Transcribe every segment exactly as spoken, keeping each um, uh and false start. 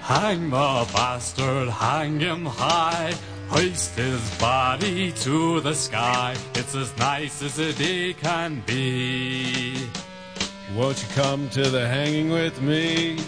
Hang the bastard, hang him high, hoist his body to the sky. It's as nice as a day can be. Won't you come to the hanging with me?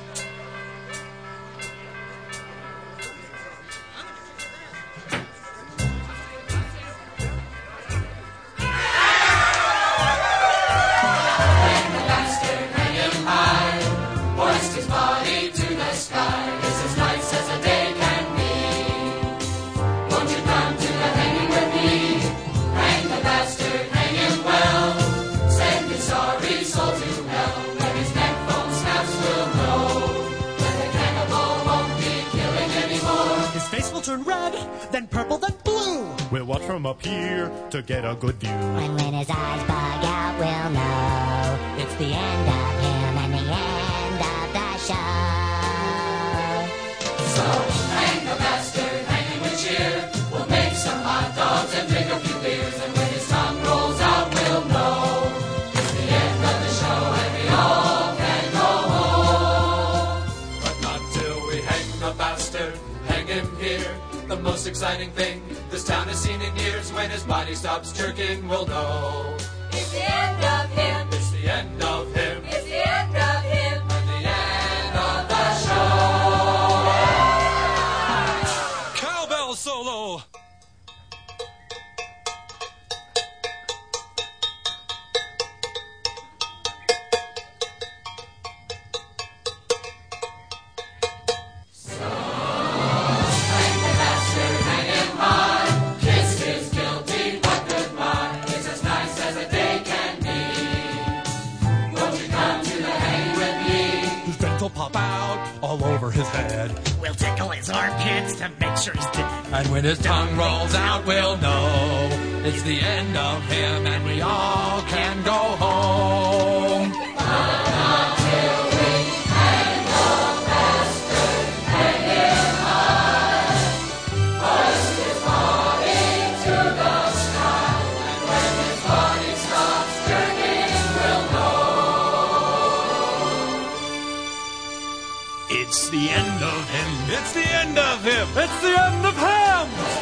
Then purple, then blue. We'll watch from up here to get a good view. And when his eyes bug out, we'll know it's the end of him and the end of the show. So hang the bastard, hang him with cheer. We'll make some hot dogs and drink a few beers. And when his tongue rolls out, we'll know it's the end of the show and we all can go home. But not till we hang the bastard, hang him here. The most exciting thing this town has seen in years. When his body stops jerking, we'll know it's the end of him. It's the end of him. It's the end of him. And the end of the show. Cowbell solo. Pop out all over his head. We'll tickle his armpits to make sure he's dead. And when his tongue rolls out, we'll know it's the end of him and we all can go home. But until we hang the bastard, hang him high, hoist his body to the sky, and when his body stops jerking, we'll know it's the end of him. It's the end of him. It's the end of him.